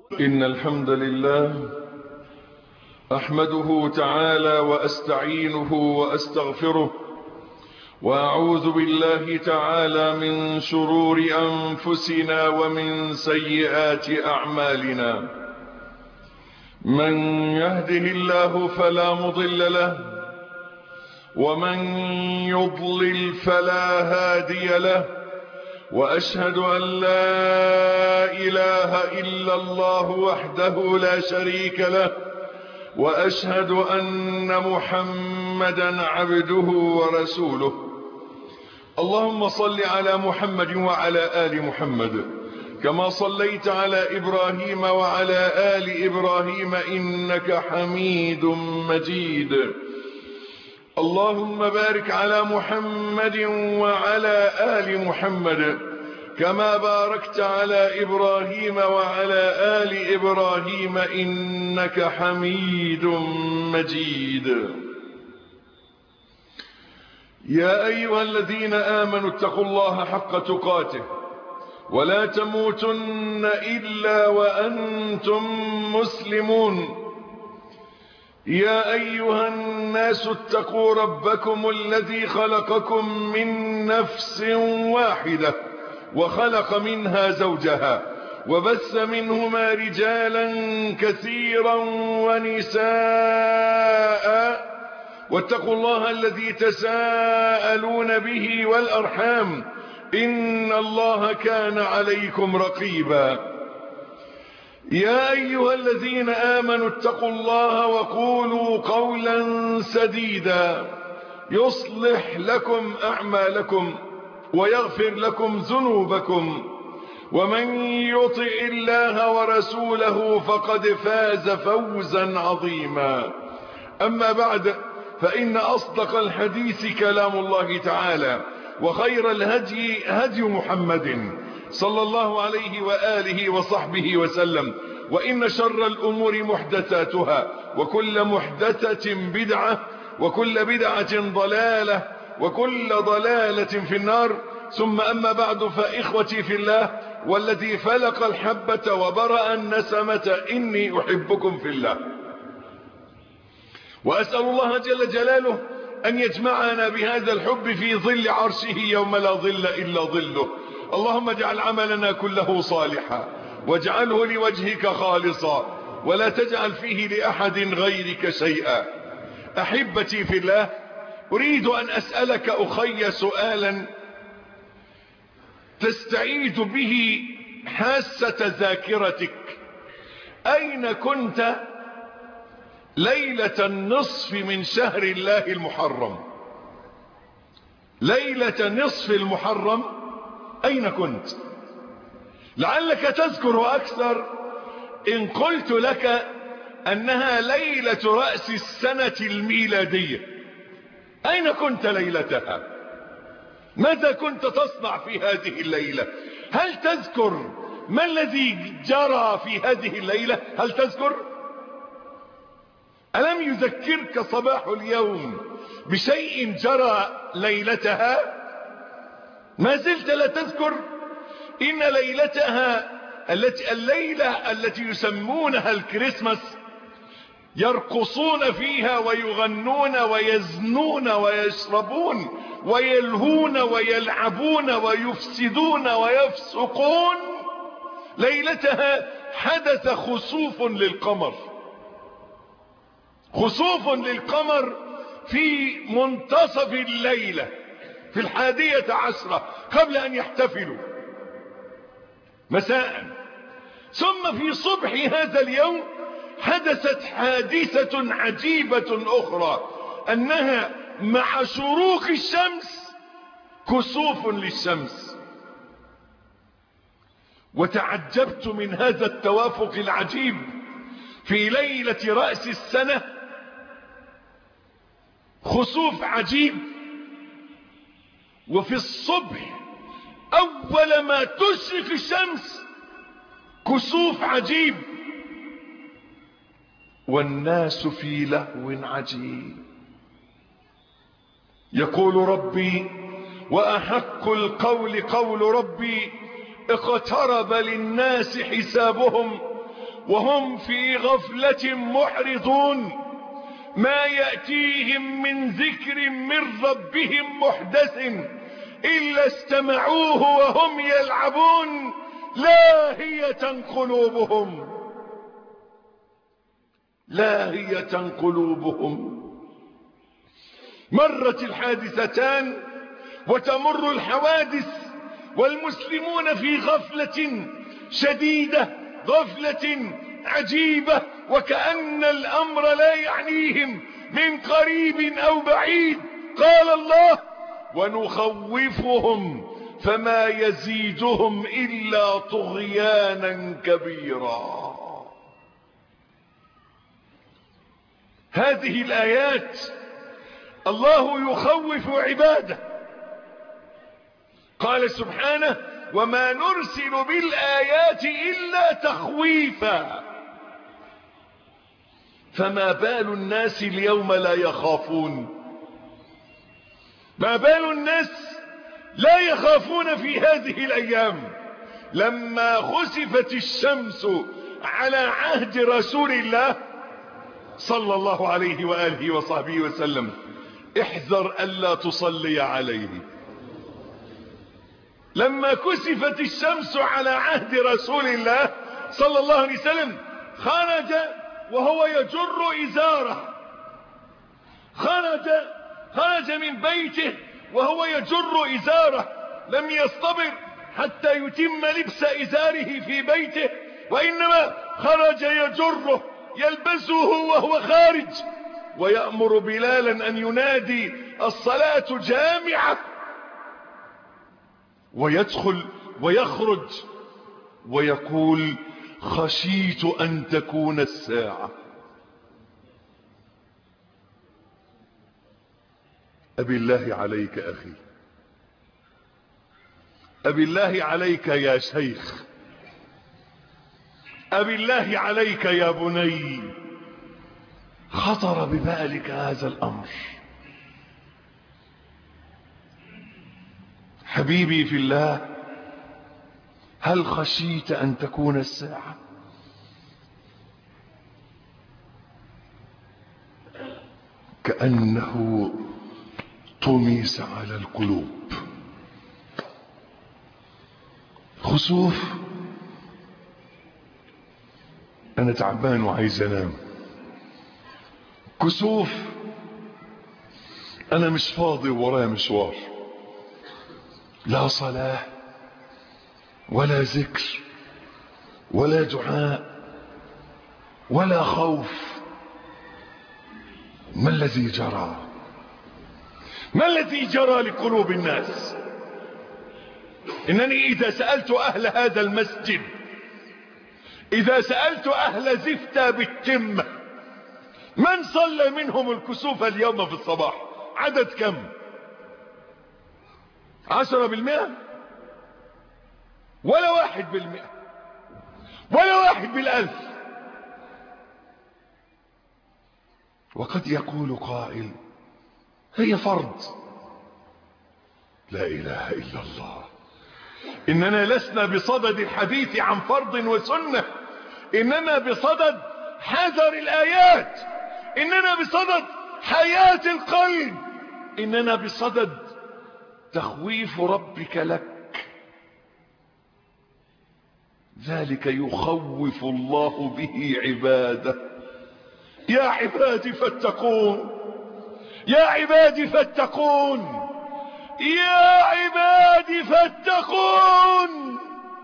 إن الحمد لله أحمده تعالى وأستعينه وأستغفره، وأعوذ بالله تعالى من شرور أنفسنا ومن سيئات أعمالنا. من يهده الله فلا مضل له، ومن يضلل فلا هادي له، وأشهد أن لا إله إلا الله وحده لا شريك له، وأشهد أن محمدا عبده ورسوله. اللهم صل على محمد وعلى آل محمد كما صليت على إبراهيم وعلى آل إبراهيم إنك حميد مجيد. اللهم بارك على محمد وعلى آل محمد كما باركت على إبراهيم وعلى آل إبراهيم إنك حميد مجيد. يا أيها الذين آمنوا اتقوا الله حق تقاته ولا تموتن إلا وأنتم مسلمون. يا أيها الناس اتقوا ربكم الذي خلقكم من نفس واحدة وخلق منها زوجها وبث منهما رجالا كثيرا ونساء، واتقوا الله الذي تساءلون به والأرحام إن الله كان عليكم رقيبا. يا أيها الذين آمنوا اتقوا الله وقولوا قولا سديدا يصلح لكم أعمالكم ويغفر لكم ذنوبكم، ومن يطع الله ورسوله فقد فاز فوزا عظيما. أما بعد، فإن أصدق الحديث كلام الله تعالى، وخير الهدي هدي محمد صلى الله عليه وآله وصحبه وسلم، وإن شر الأمور محدثاتها، وكل محدثة بدعة، وكل بدعة ضلالة، وكل ضلالة في النار. ثم أما بعد، فإخوتي في الله والذي فلق الحبة وبرأ النسمة إني أحبكم في الله، وأسأل الله جل جلاله أن يجمعنا بهذا الحب في ظل عرشه يوم لا ظل إلا ظله. اللهم اجعل عملنا كله صالحا، واجعله لوجهك خالصا، ولا تجعل فيه لأحد غيرك شيئا. أحبتي في الله، أريد أن أسألك أخي سؤالا تستعيد به حاسة ذاكرتك. أين كنت ليلة النصف من شهر الله المحرم؟ ليلة نصف المحرم أين كنت؟ لعلك تذكر أكثر إن قلت لك أنها ليلة رأس السنة الميلادية. أين كنت ليلتها؟ ماذا كنت تصنع في هذه الليلة؟ هل تذكر ما الذي جرى في هذه الليلة؟ هل تذكر؟ ألم يذكرك صباح اليوم بشيء جرى ليلتها؟ ما زلت لا تذكر؟ إن ليلتها الليلة التي يسمونها الكريسماس يرقصون فيها ويغنون ويزنون ويشربون ويلهون ويلعبون ويفسدون ويفسقون. ليلتها حدث خسوف للقمر، خسوف للقمر في منتصف الليلة في 11 قبل أن يحتفلوا مساء. ثم في صبح هذا اليوم حدثت حادثة عجيبة أخرى، أنها مع شروق الشمس كسوف للشمس. وتعجبت من هذا التوافق العجيب في ليلة رأس السنة، خسوف عجيب، وفي الصبح أول ما تشرق الشمس كسوف عجيب، والناس في لهو عجيب. يقول ربي: وأحق القول قول ربي اقترب للناس حسابهم وهم في غفلة معرضون ما يأتيهم من ذكر من ربهم محدث إلا استمعوه وهم يلعبون لاهية قلوبهم لاهية قلوبهم. مرت الحادثتان وتمر الحوادث والمسلمون في غفلة شديدة، غفلة عجيبة، وكأن الأمر لا يعنيهم من قريب أو بعيد. قال الله: ونخوفهم فما يزيدهم إلا طغيانا كبيرا. هذه الآيات الله يخوف عباده. قال سبحانه: وما نرسل بالآيات إلا تخويفا. فما بال الناس اليوم لا يخافون؟ ما بال الناس لا يخافون في هذه الأيام؟ لما خسفت الشمس على عهد رسول الله صلى الله عليه وآله وصحبه وسلم: احذر ألا تصلي عليه. لما كسفت الشمس على عهد رسول الله صلى الله عليه وسلم خرج وهو يجر إزاره، خرج من بيته وهو يجر إزاره، لم يصطبر حتى يتم لبس إزاره في بيته، وإنما خرج يجره يلبسه وهو خارج، ويأمر بلالا أن ينادي الصلاة جامعة، ويدخل ويخرج ويقول: خشيت أن تكون الساعة. أبي الله عليك أخي، أبي الله عليك يا شيخ، أبي الله عليك يا بني، خطر ببالك هذا الأمر؟ حبيبي في الله، هل خشيت أن تكون الساعة؟ كأنه طمس على القلوب. خسوف، أنا تعبان وعايز أنام. كسوف، أنا مش فاضي ورايا مشوار، لا صلاة ولا ذكر ولا دعاء ولا خوف. ما الذي جرى؟ ما الذي جرى لقلوب الناس؟ إنني إذا سألت أهل هذا المسجد، إذا سألت أهل زفتة بالتمة، من صلى منهم الكسوف اليوم في الصباح؟ عدد كم؟ 10%؟ ولا 1%؟ ولا 1/1000؟ وقد يقول قائل: هي فرض. لا إله إلا الله. إننا لسنا بصدد الحديث عن فرض وسنة، إننا بصدد حذر الآيات، إننا بصدد حياة القلب، إننا بصدد تخويف ربك لك. ذلك يخوف الله به عباده. يا عبادي فاتقون، يا عبادي فاتقون، يا عبادي فاتقون.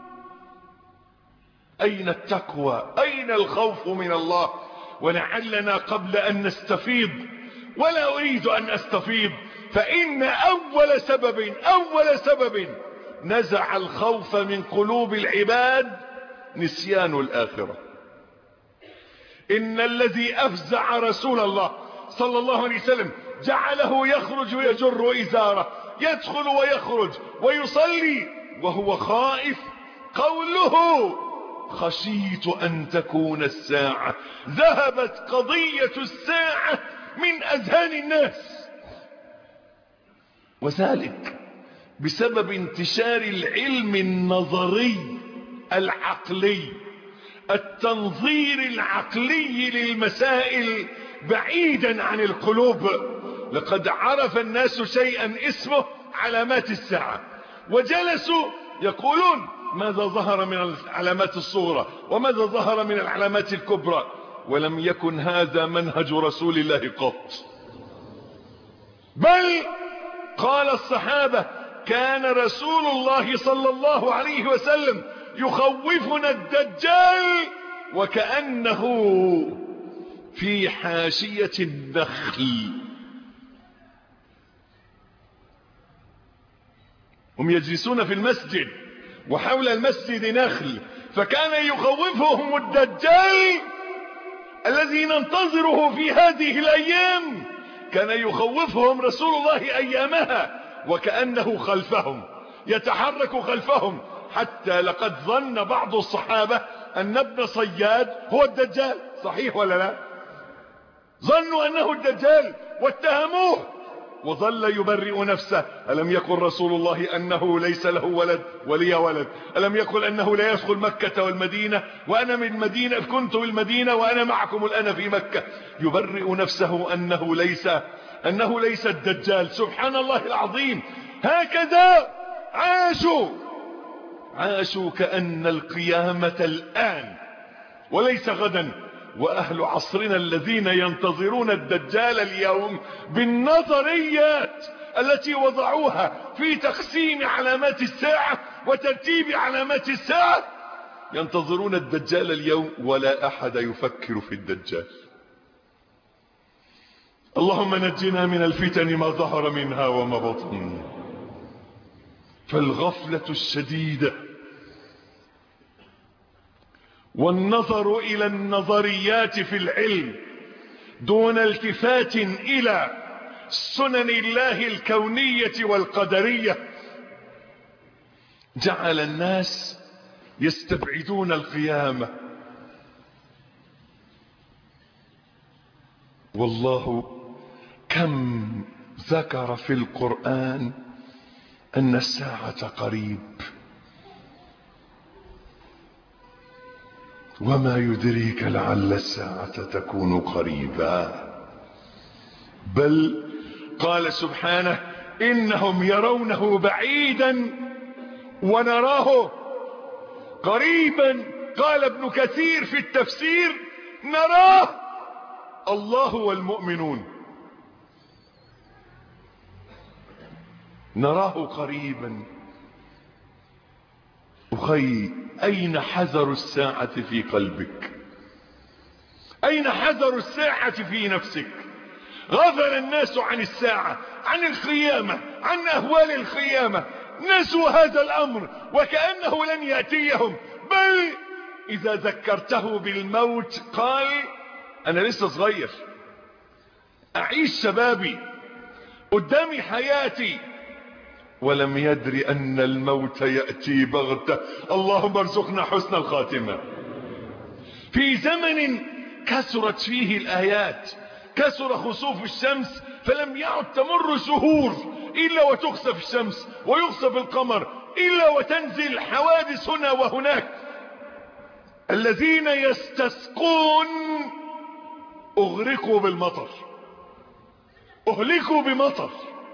أين التقوى؟ أين الخوف من الله؟ ولعلنا قبل أن نستفيض، ولا أريد أن أستفيض، فإن أول سبب نزع الخوف من قلوب العباد نسيان الآخرة. إن الذي أفزع رسول الله صلى الله عليه وسلم جعله يخرج ويجر إزاره، يدخل ويخرج ويصلي وهو خائف، قوله: خشيت أن تكون الساعة. ذهبت قضية الساعة من أذهان الناس، وذلك بسبب انتشار العلم النظري العقلي التنظير العقلي للمسائل بعيدا عن القلوب. لقد عرف الناس شيئا اسمه علامات الساعة، وجلسوا يقولون ماذا ظهر من العلامات الصغرى وماذا ظهر من العلامات الكبرى، ولم يكن هذا منهج رسول الله قط. بل قال الصحابة كان رسول الله صلى الله عليه وسلم يخوفنا الدجال وكأنه في حاشية النخل. هم يجلسون في المسجد وحول المسجد نخل، فكان يخوفهم الدجال الذي ننتظره في هذه الأيام، كان يخوفهم رسول الله أيامها وكأنه خلفهم يتحرك خلفهم، حتى لقد ظن بعض الصحابة أن ابن صياد هو الدجال. صحيح ولا لا؟ ظنوا أنه الدجال واتهموه، وظل يبرئ نفسه. ألم يقل رسول الله أنه ليس له ولد ولي ولد؟ ألم يقل أنه لا يدخل مكة والمدينة وأنا من مدينة كنت بالمدينة وأنا معكم الآن في مكة؟ يبرئ نفسه أنه ليس الدجال. سبحان الله العظيم. هكذا عاشوا كأن القيامة الآن وليس غدا. وأهل عصرنا الذين ينتظرون الدجال اليوم بالنظريات التي وضعوها في تقسيم علامات الساعة وترتيب علامات الساعة، ينتظرون الدجال اليوم ولا أحد يفكر في الدجال. اللهم نجنا من الفتن ما ظهر منها وما بطن. فالغفلة الشديدة والنظر إلى النظريات في العلم دون التفات إلى سنن الله الكونية والقدرية جعل الناس يستبعدون القيامة. والله كم ذكر في القرآن أن الساعة قريب، وما يدريك لعل الساعة تكون قريبا. بل قال سبحانه إنهم يرونه بعيدا ونراه قريبا. قال ابن كثير في التفسير نراه الله والمؤمنون، نراه قريبا. أخي، أين حذر الساعة في قلبك؟ أين حذر الساعة في نفسك؟ غفل الناس عن الساعة، عن القيامة، عن أهوال القيامة، نسوا هذا الأمر وكأنه لن يأتيهم. بل إذا ذكرته بالموت قال أنا لسه صغير، أعيش شبابي، قدامي حياتي، ولم يدري أن الموت يأتي بغتة. اللهم ارزقنا حسن الخاتمة. في زمن كثرت فيه الآيات، كثر خسوف الشمس، فلم يعد تمر شهور إلا وتخسف الشمس ويخسف القمر، إلا وتنزل حوادث هنا وهناك. الذين يستسقون أغرقوا بالمطر، أهلكوا بمطر.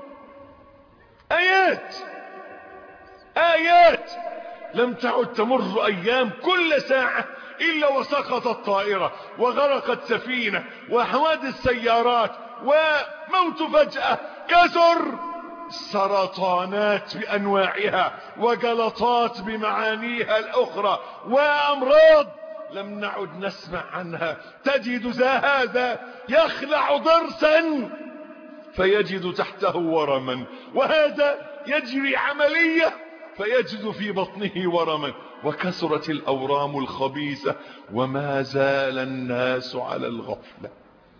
آيات لم تعد تمر أيام كل ساعة إلا وسقطت طائرة وغرقت سفينة وحوادث سيارات وموت فجأة. كثر سرطانات بأنواعها وجلطات بمعانيها الأخرى وأمراض لم نعد نسمع عنها. تجد هذا يخلع ضرسا فيجد تحته ورما، وهذا يجري عملية فيجد في بطنه ورما. وكثرت الأورام الخبيثة وما زال الناس على الغفلة.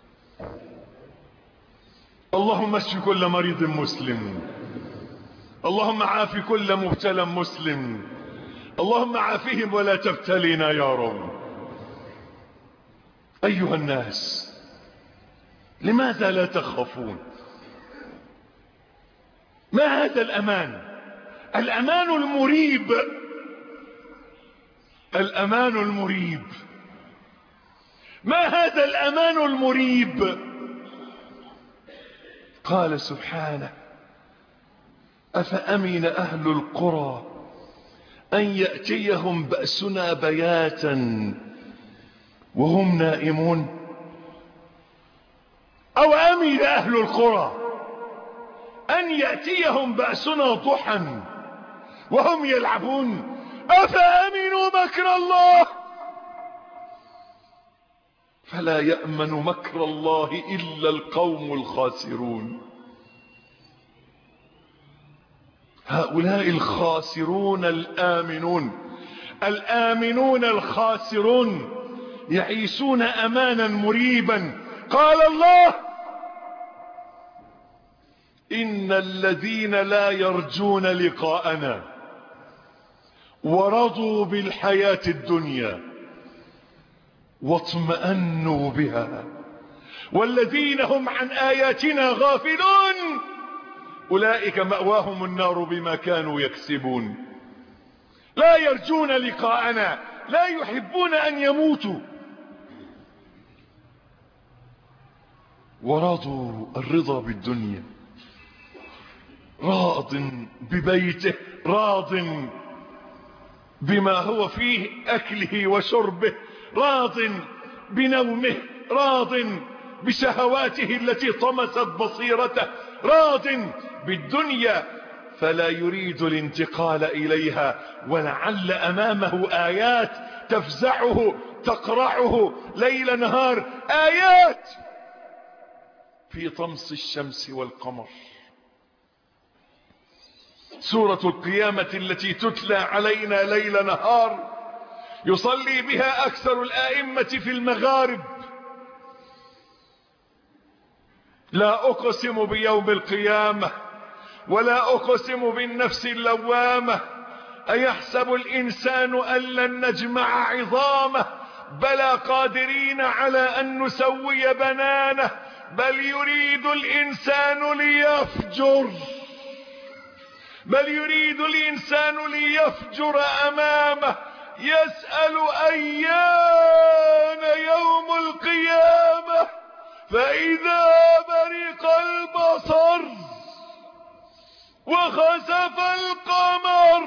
اللهم اشف كل مريض مسلم، اللهم عاف كل مبتلى مسلم، اللهم عافهم ولا تبتلينا يا رب. أيها الناس، لماذا لا تخافون؟ ما هذا الأمان؟ الأمان المريب الأمان المريب. ما هذا الأمان المريب؟ قال سبحانه: أفأمن أهل القرى أن يأتيهم بأسنا بياتا وهم نائمون. أو أمن أهل القرى أن يأتيهم بأسنا ضحى وهم يلعبون. أفأمنوا مكر الله فلا يأمن مكر الله إلا القوم الخاسرون. هؤلاء الخاسرون الآمنون الخاسرون يعيشون أمانا مريبا. قال الله: إن الذين لا يرجون لقاءنا ورضوا بالحياة الدنيا واطمأنوا بها والذين هم عن آياتنا غافلون أولئك مأواهم النار بما كانوا يكسبون. لا يرجون لقاءنا، لا يحبون أن يموتوا. ورضوا الرضا بالدنيا، راض ببيته، راض بما هو فيه، أكله وشربه، راض بنومه، راض بشهواته التي طمست بصيرته، راض بالدنيا فلا يريد الانتقال إليها. ولعل أمامه آيات تفزعه تقرعه ليل نهار، آيات في طمس الشمس والقمر. سورة القيامة التي تتلى علينا ليل نهار يصلي بها أكثر الآئمة في المغارب. لا أقسم بيوم القيامة ولا أقسم بالنفس اللوامة أيحسب الإنسان أن لن نجمع عظامه بلى قادرين على أن نسوي بنانه بل يريد الإنسان ليفجر أمامه يسأل أيان يوم القيامة فإذا برق البصر وخسف القمر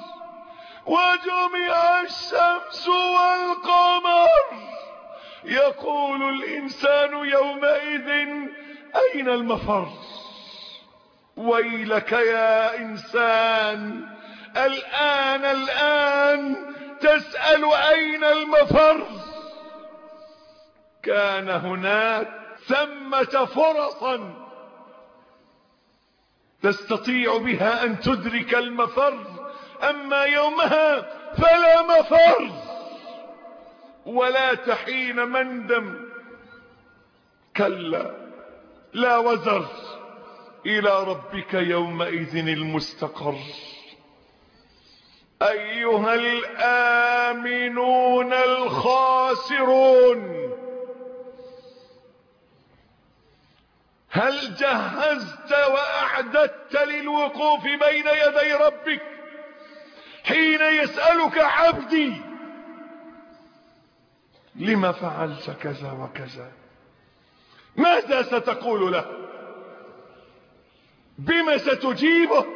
وجمع الشمس والقمر يقول الإنسان يومئذ أين المفر. ويلك يا إنسان، الآن تسأل أين المفر. كان هناك ثمة فرصا تستطيع بها أن تدرك المفر، أما يومها فلا مفر ولا تحين مندم. كلا لا وزر، إلى ربك يومئذ المستقر. أيها الآمنون الخاسرون، هل جهزت وأعددت للوقوف بين يدي ربك حين يسألك عبدي لما فعلت كذا وكذا؟ ماذا ستقول له؟ بما ستجيبه؟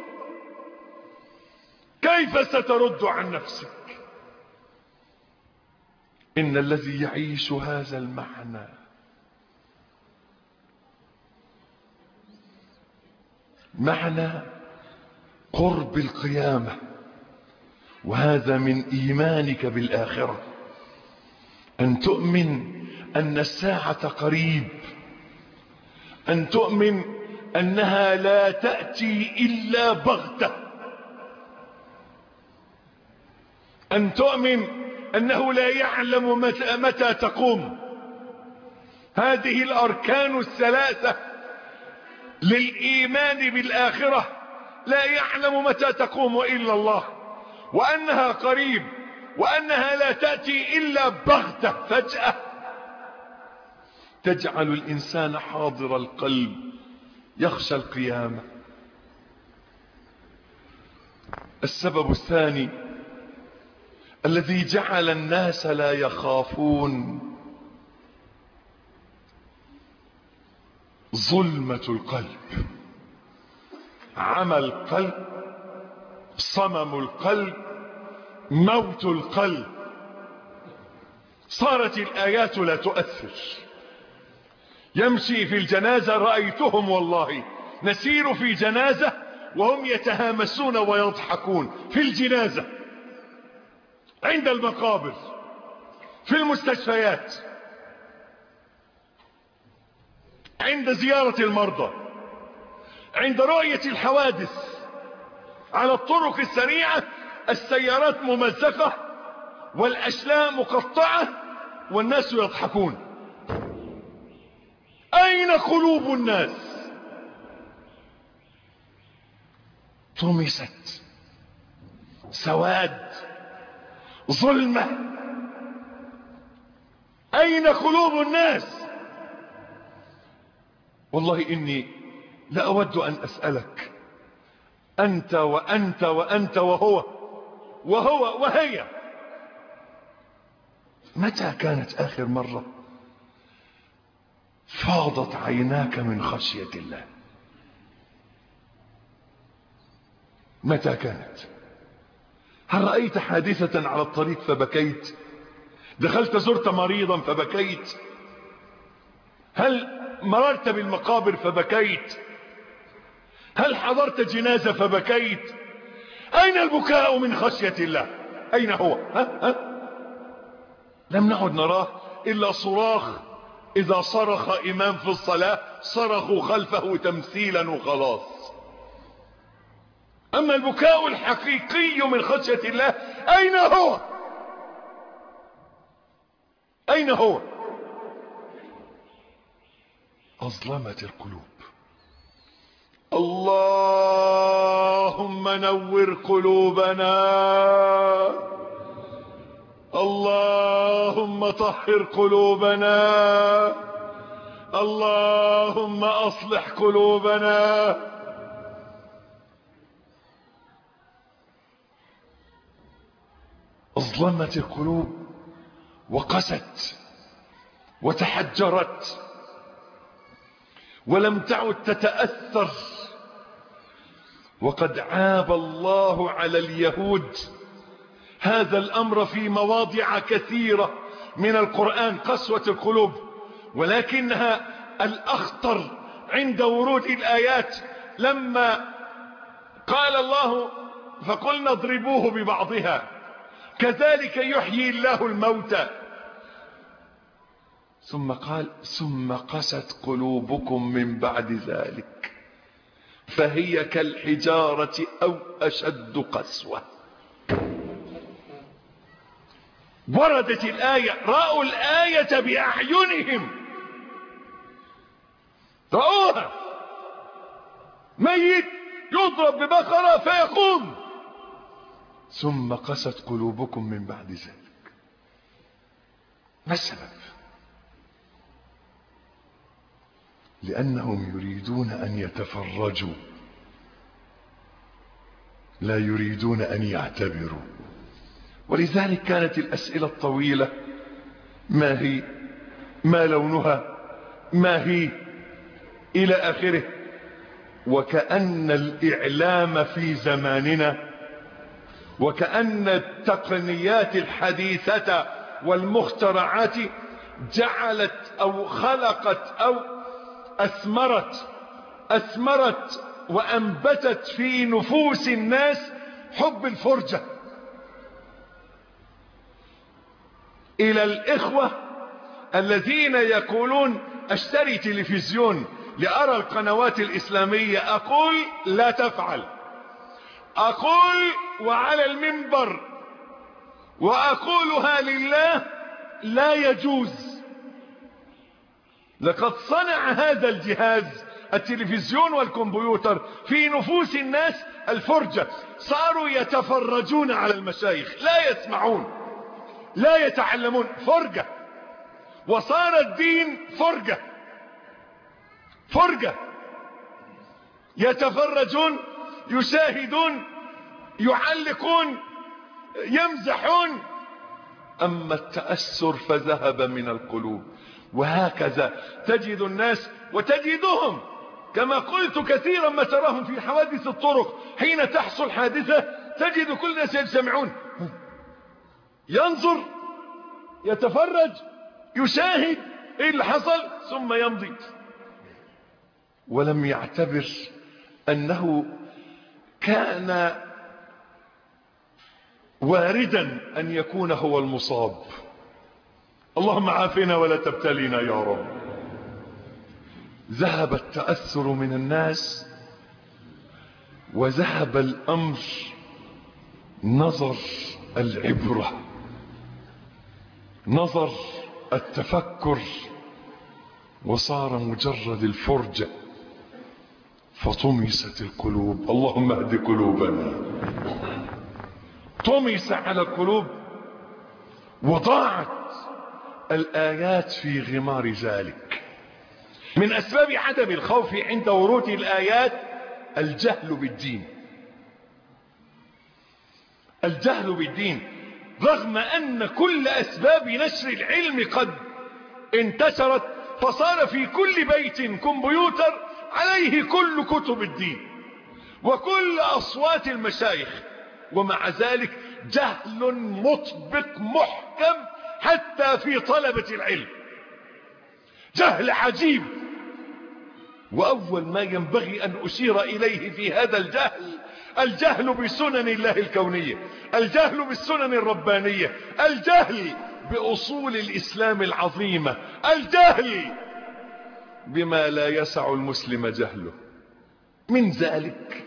كيف سترد عن نفسك؟ إن الذي يعيش هذا المعنى معنى قرب القيامة، وهذا من إيمانك بالآخرة، أن تؤمن أن الساعة قريب، أن تؤمن أنها لا تأتي إلا بغتة، أن تؤمن أنه لا يعلم متى تقوم. هذه الأركان الثلاثة للإيمان بالآخرة، لا يعلم متى تقوم إلا الله، وأنها قريب، وأنها لا تأتي إلا بغتة فجأة تجعل الإنسان حاضر القلب يخشى القيامة. السبب الثاني الذي جعل الناس لا يخافون ظلمة القلب، عمى القلب، صمم القلب، موت القلب. صارت الآيات لا تؤثر. يمشي في الجنازة، رأيتهم والله نسير في جنازة وهم يتهامسون ويضحكون في الجنازة، عند المقابر، في المستشفيات، عند زيارة المرضى، عند رؤية الحوادث على الطرق السريعة، السيارات ممزقة والأشلاء مقطعة والناس يضحكون. أين قلوب الناس؟ طمست، سواد، ظلمة. أين قلوب الناس؟ والله إني لأود أن أسألك، أنت وأنت وأنت وهو وهي، متى كانت آخر مرة فاضت عيناك من خشية الله؟ متى كانت؟ هل رأيت حادثة على الطريق فبكيت؟ دخلت زرت مريضا فبكيت؟ هل مررت بالمقابر فبكيت؟ هل حضرت جنازة فبكيت؟ أين البكاء من خشية الله؟ أين هو؟ لم نعد نراه إلا صراخ، إذا صرخ إمام في الصلاة صرخوا خلفه تمثيلا وخلاص. أما البكاء الحقيقي من خشية الله أين هو؟ أين هو؟ أظلمت القلوب. اللهم نور قلوبنا، اللهم طهر قلوبنا، اللهم أصلح قلوبنا. أظلمت القلوب وقست وتحجرت ولم تعد تتأثر. وقد عاب الله على اليهود هذا الأمر في مواضع كثيرة من القرآن، قسوة القلوب، ولكنها الأخطر عند ورود الآيات لما قال الله فقلنا اضربوه ببعضها كذلك يحيي الله الموتى، ثم قال ثم قست قلوبكم من بعد ذلك فهي كالحجارة أو أشد قسوة. وردت الآية، رأوا الآية بأعينهم، رأوها، ميت يضرب ببقرة فيقوم. ثم قست قلوبكم من بعد ذلك. ما السبب؟ لأنهم يريدون أن يتفرجوا، لا يريدون أن يعتبروا. ولذلك كانت الأسئلة الطويلة: ما هي؟ ما لونها؟ ما هي؟ إلى آخره. وكأن الإعلام في زماننا، وكأن التقنيات الحديثة والمخترعات جعلت أو خلقت أو أثمرت وأنبتت في نفوس الناس حب الفرجة. إلى الإخوة الذين يقولون اشتري تلفزيون لأرى القنوات الإسلامية، أقول لا تفعل، أقول وعلى المنبر وأقولها لله لا يجوز. لقد صنع هذا الجهاز التلفزيون والكمبيوتر في نفوس الناس الفرجة. صاروا يتفرجون على المشايخ، لا يسمعون، لا يتعلمون، فرجة. وصار الدين فرجة. يتفرجون، يشاهدون، يعلقون، يمزحون، أما التأثر فذهب من القلوب. وهكذا تجد الناس وتجدهم كما قلت كثيرا ما تراهم في حوادث الطرق. حين تحصل حادثة تجد كل الناس يجتمعون، ينظر، يتفرج، يشاهد ايه اللي حصل ثم يمضي، ولم يعتبر أنه كان واردا أن يكون هو المصاب. اللهم عافنا ولا تبتلينا يا رب. ذهب التأثر من الناس وذهب الأمر نظر العبرة، نظر التفكر، وصار مجرد الفرجة، فطمست القلوب. اللهم اهد قلوبنا. طمس على القلوب وضاعت الآيات في غمار ذلك. من أسباب عدم الخوف عند ورود الآيات الجهل بالدين. الجهل بالدين، رغم أن كل أسباب نشر العلم قد انتشرت، فصار في كل بيت كمبيوتر عليه كل كتب الدين وكل أصوات المشايخ، ومع ذلك جهل مطبق محكم حتى في طلبة العلم، جهل عجيب. وأول ما ينبغي أن أشير إليه في هذا الجهل بسنن الله الكونية، الجهل بالسنن الربانية، الجهل بأصول الإسلام العظيمة، الجهل بما لا يسع المسلم جهله. من ذلك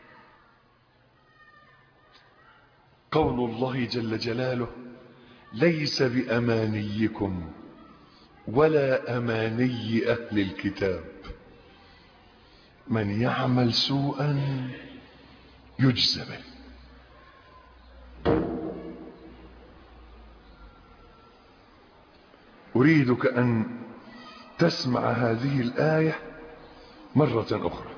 قول الله جل جلاله: ليس بأمانيكم ولا أماني أهل الكتاب من يعمل سوءا يجزى به. أريدك أن تسمع هذه الآية مرة أخرى.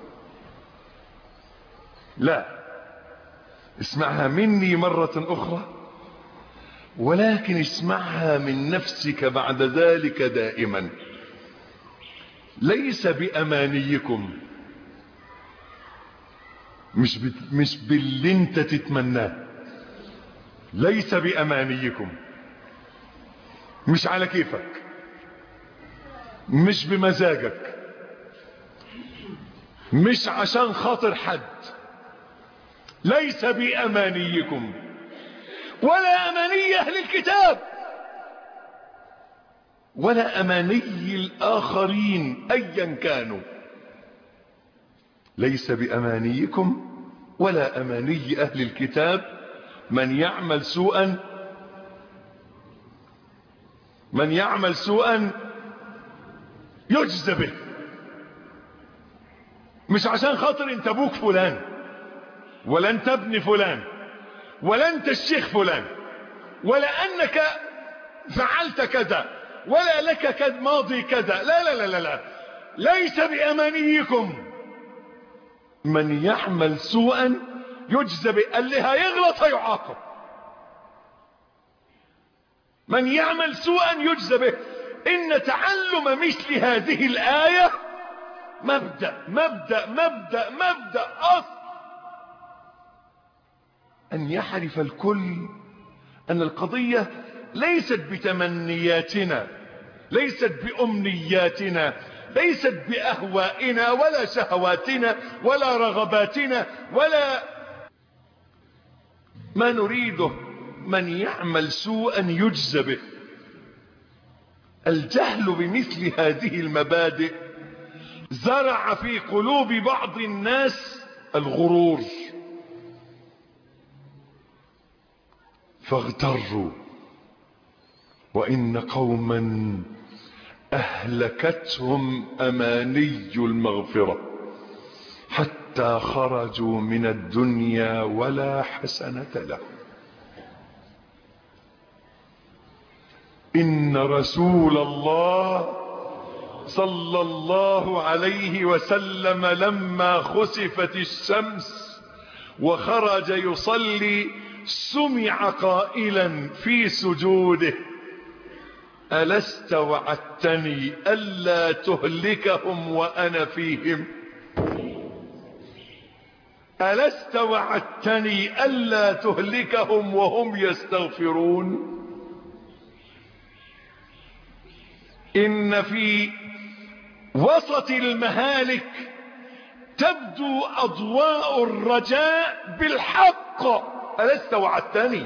لا، اسمعها مني مرة أخرى، ولكن اسمعها من نفسك بعد ذلك دائما. ليس بأمانيكم، مش باللي انت تتمناه. ليس بأمانيكم، مش على كيفك، مش بمزاجك، مش عشان خاطر حد. ليس بأمانيكم ولا أماني أهل الكتاب ولا أماني الآخرين أيا كانوا. ليس بأمانيكم ولا أماني أهل الكتاب من يعمل سوءا يجزى به. مش عشان خاطر انت ابوك فلان، ولا انت ابن فلان، ولا انت الشيخ فلان، ولا انك فعلت كذا، ولا لك ماضي كذا. لا لا لا لا، ليس بأمانيكم من يعمل سوءا يجزى به. اللي هيغلط هيعاقب. من يعمل سوءا يجزى به. إن تعلم مثل هذه الآية مبدأ أصل أن يعرف الكل أن القضية ليست بتمنياتنا، ليست بأمنياتنا، ليست بأهوائنا ولا شهواتنا ولا رغباتنا ولا ما نريده. من يعمل سوءا يجزى به. الجهل بمثل هذه المبادئ زرع في قلوب بعض الناس الغرور، فاغتروا. وإن قوما أهلكتهم أماني المغفرة حتى خرجوا من الدنيا ولا حسنة لهم. إن رسول الله صلى الله عليه وسلم لما خسفت الشمس وخرج يصلي سمع قائلا في سجوده: ألست وعدتني ألا تهلكهم وأنا فيهم؟ ألست وعدتني ألا تهلكهم وهم يستغفرون؟ إن في وسط المهالك تبدو أضواء الرجاء بالحق. ألست وعدتني؟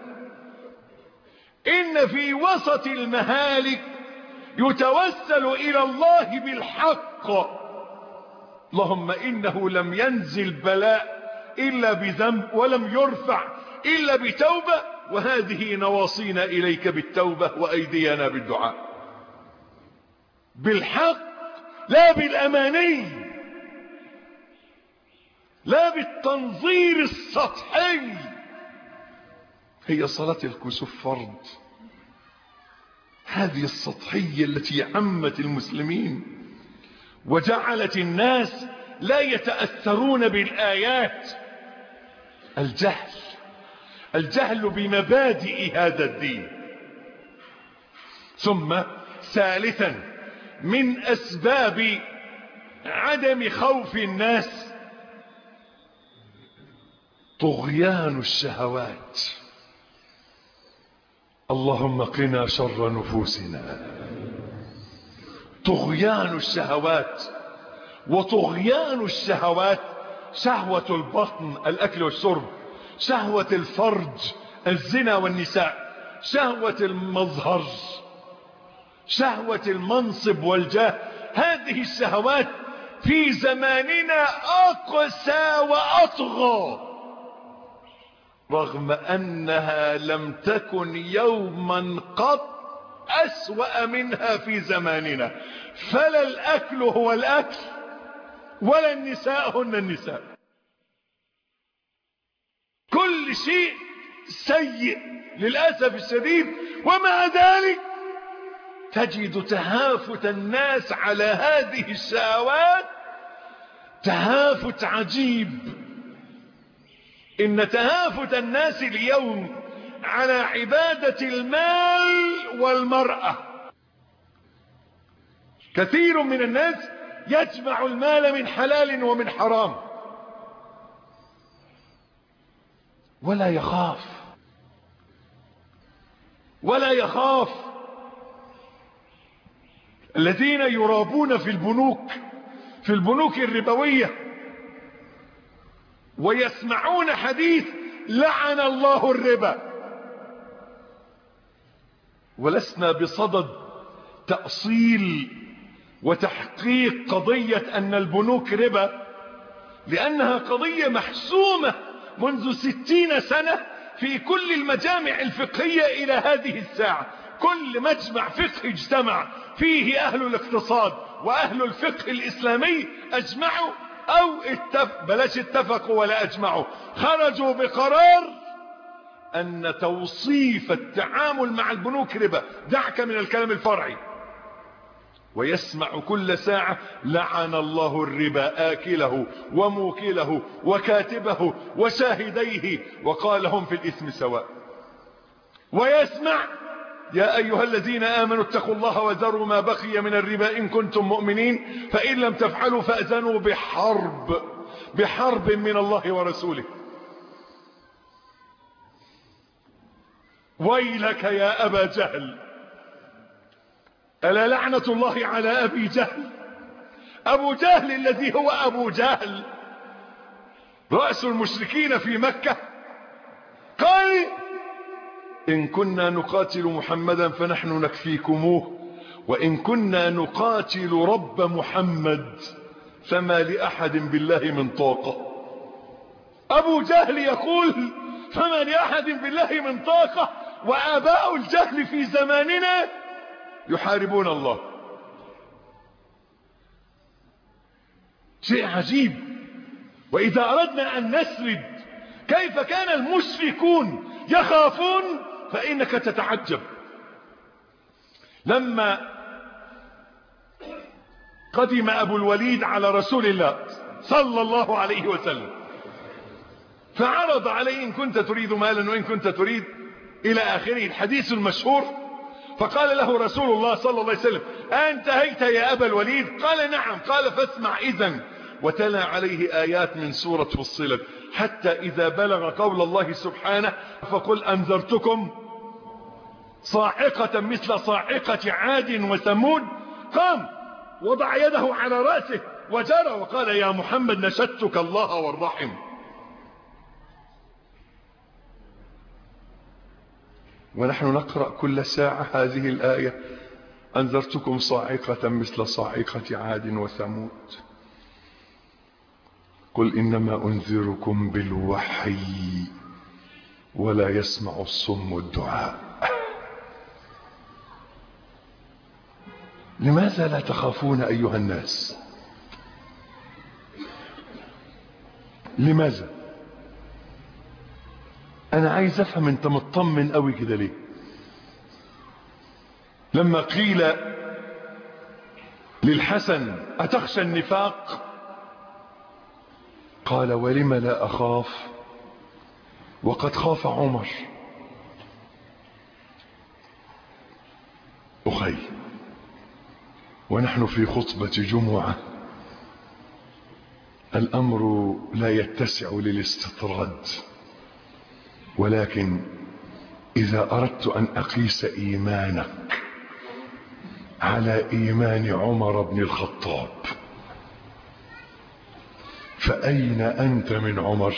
إن في وسط المهالك يتوسل إلى الله بالحق. اللهم إنه لم ينزل بلاء إلا بذنب، ولم يرفع إلا بتوبة، وهذه نواصينا إليك بالتوبة وأيدينا بالدعاء. بالحق، لا بالأماني، لا بالتنظير السطحي. هي صلاة الكسوف فرض، هذه السطحية التي عمت المسلمين وجعلت الناس لا يتأثرون بالآيات. الجهل بمبادئ هذا الدين. ثم ثالثا من أسباب عدم خوف الناس طغيان الشهوات. اللهم قنا شر نفوسنا. طغيان الشهوات. وطغيان الشهوات شهوة البطن الأكل والشرب، شهوة الفرج الزنا والنساء، شهوة المظهر، شهوة المنصب والجاه. هذه الشهوات في زماننا أقسى وأطغى، رغم أنها لم تكن يوما قط أسوأ منها في زماننا. فلا الأكل هو الأكل، ولا النساء هن النساء. كل شيء سيء للأسف الشديد، ومع ذلك تجد تهافت الناس على هذه الشهوات تهافت عجيب. إن تهافت الناس اليوم على عبادة المال والمرأة. كثير من الناس يجمع المال من حلال ومن حرام ولا يخاف. الذين يرابون في البنوك الربوية ويسمعون حديث لعن الله الربا، ولسنا بصدد تأصيل وتحقيق قضية أن البنوك ربا، لأنها قضية محسومة منذ 60 سنة في كل المجامع الفقهية إلى هذه الساعة. كل مجمع فقهي اجتمع فيه أهل الاقتصاد وأهل الفقه الإسلامي أجمعوا أو بلاش اتفقوا ولا أجمعوا، خرجوا بقرار أن توصيف التعامل مع البنوك ربا. دعك من الكلام الفرعي. ويسمع كل ساعة لعن الله الربا آكله وموكله وكاتبه وشاهديه وقال هم في الإثم سواء. ويسمع يا أيها الذين آمنوا اتقوا الله وذروا ما بقي من الربا إن كنتم مؤمنين فإن لم تفعلوا فأذنوا بحرب من الله ورسوله. ويلك يا أبا جهل، ألا لعنة الله على أبي جهل. أبو جهل الذي هو أبو جهل رأس المشركين في مكة قال إن كنا نقاتل محمدا فنحن نكفيكموه، وإن كنا نقاتل رب محمد فما لأحد بالله من طاقة. أبو جهل يقول فما لأحد بالله من طاقة، وآباء الجهل في زماننا يحاربون الله. شيء عجيب. وإذا أردنا أن نسرد كيف كان المشركون يخافون فإنك تتعجب. لما قدم أبو الوليد على رسول الله صلى الله عليه وسلم فعرض عليه إن كنت تريد مالا وإن كنت تريد إلى آخره الحديث المشهور. فقال له رسول الله صلى الله عليه وسلم: أنتهيت يا أبا الوليد؟ قال: نعم. قال: فاسمع إذن. وتلا عليه آيات من سورة فصلت حتى إذا بلغ قول الله سبحانه: فقل أنذرتكم صاعقة مثل صاعقة عاد وثمود. قام وضع يده على رأسه وجرى وقال: يا محمد نشدتك الله والرحم. ونحن نقرأ كل ساعة هذه الآية: أنذرتكم صاعقة مثل صاعقة عاد وثمود. قل إنما أنذركم بالوحي ولا يسمع الصم الدعاء. لماذا لا تخافون أيها الناس؟ لماذا؟ أنا عايز أفهم أنت مطمن قوي كده ليه؟ لما قيل للحسن: أتخشى النفاق؟ قال: ولم لا أخاف وقد خاف عمر. أخي، ونحن في خطبة جمعة، الأمر لا يتسع للاستطراد، ولكن إذا أردت أن أقيس إيمانك على إيمان عمر بن الخطاب، فأين أنت من عمر؟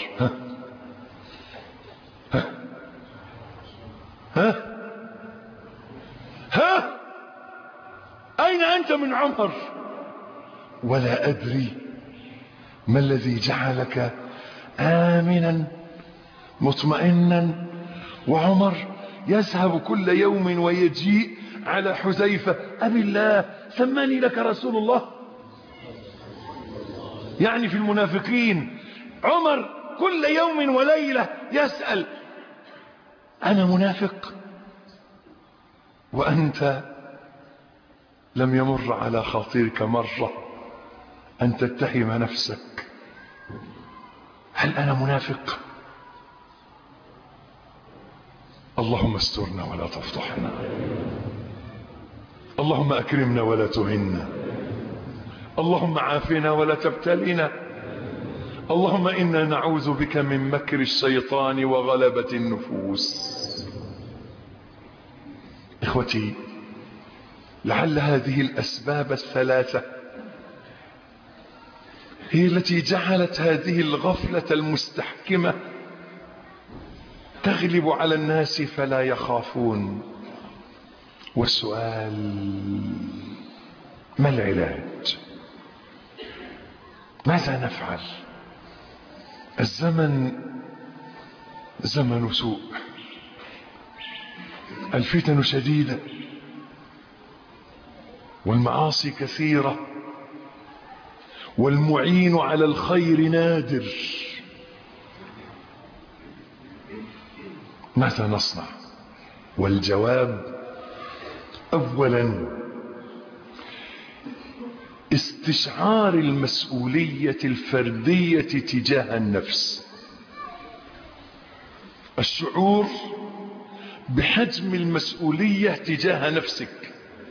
أين أنت من عمر؟ ولا أدري ما الذي جعلك آمنا مطمئنا، وعمر يذهب كل يوم ويجيء على حذيفة: أبي الله سماني لك رسول الله. يعني في المنافقين عمر كل يوم وليلة يسأل: أنا منافق؟ وأنت لم يمر على خاطرك مرة أن تتهم نفسك: هل أنا منافق؟ اللهم استرنا ولا تفضحنا، اللهم أكرمنا ولا تهنا، اللهم عافنا ولا تبتلنا، اللهم إنا نعوذ بك من مكر الشيطان وغلبة النفوس. إخوتي، لعل هذه الأسباب الثلاثة هي التي جعلت هذه الغفلة المستحكمة تغلب على الناس فلا يخافون. والسؤال: ما العلاج؟ ماذا نفعل؟ الزمن زمن سوء، الفتن شديدة، والمعاصي كثيرة، والمعين على الخير نادر. ماذا نصنع؟ والجواب: أولا استشعار المسؤولية الفردية تجاه النفس، الشعور بحجم المسؤولية تجاه نفسك.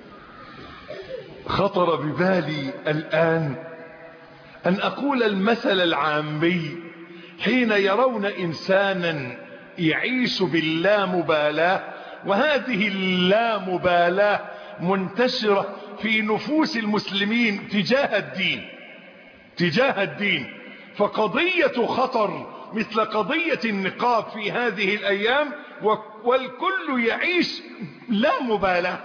خطر ببالي الآن أن أقول المثل العامي حين يرون إنسانا يعيش باللامبالاة، وهذه اللامبالاة منتشرة في نفوس المسلمين تجاه الدين. فقضية خطر مثل قضية النقاب في هذه الأيام والكل يعيش لا مبالاة.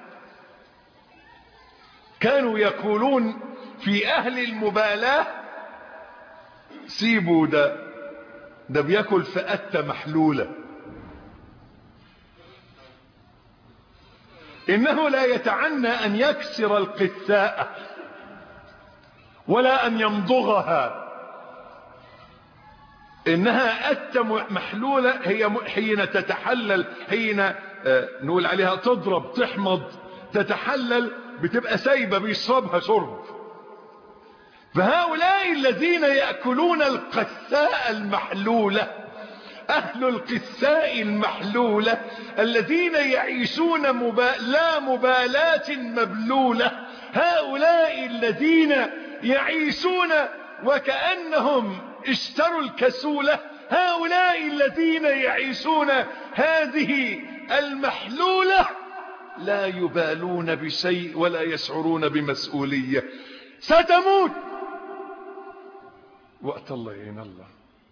كانوا يقولون في أهل المبالاة: سيبوا ده بياكل فأتة محلولة، إنه لا يتعنى أن يكسر القثاء ولا أن يمضغها، إنها أتة محلولة هي حين تتحلل، حين نقول عليها تضرب تحمض تتحلل بتبقى سايبة بيشربها شرب. فهؤلاء الذين يأكلون القثاء المحلولة، أهل القثاء المحلولة الذين يعيشون لا مبالاة مبلولة، هؤلاء الذين يعيشون وكأنهم اشتروا الكسولة، هؤلاء الذين يعيشون هذه المحلولة لا يبالون بشيء ولا يشعرون بمسؤولية. ستموت وقت الله يعين الله،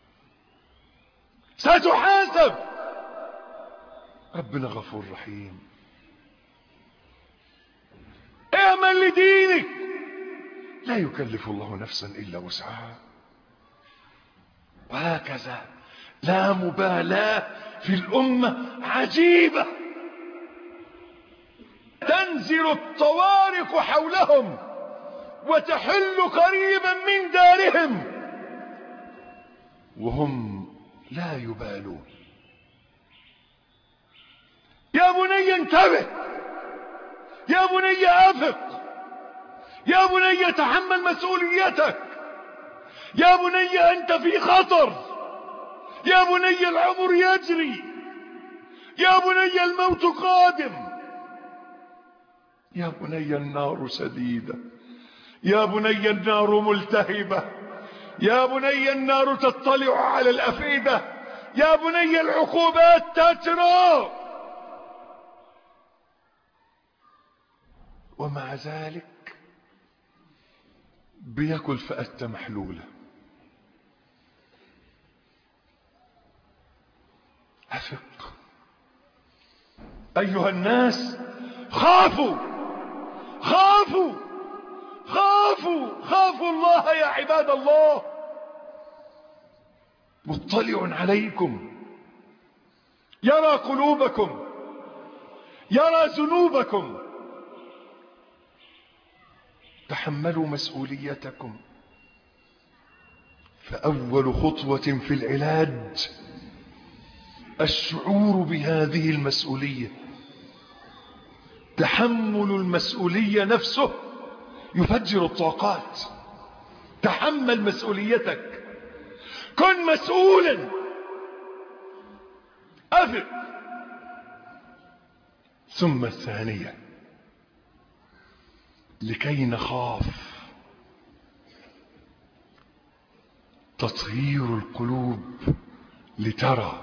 ستحاسب، ربنا غفور رحيم. اعمل لدينك، لا يكلف الله نفسا إلا وسعها. وهكذا لا مبالاة في الأمة عجيبة، تنزل الطوارق حولهم وتحل قريبا من دارهم وهم لا يبالون. يا بني انتبه، يا بني افق، يا بني تحمل مسؤوليتك، يا بني انت في خطر، يا بني العمر يجري، يا بني الموت قادم، يا بني النار شديدة، يا بني النار ملتهبة، يا بني النار تطلع على الأفئدة، يا بني العقوبات تترى. ومع ذلك بياكل فأتة محلولة. أفق أيها الناس، خافوا خافوا خافوا خافوا الله يا عباد الله. مطلع عليكم، يرى قلوبكم، يرى ذنوبكم. تحملوا مسؤوليتكم. فأول خطوة في العلاج الشعور بهذه المسؤولية. تحمل المسؤولية نفسه يفجر الطاقات. تحمل مسؤوليتك، كن مسؤولا، أفق. ثم الثانية، لكي نخاف، تطهير القلوب لترى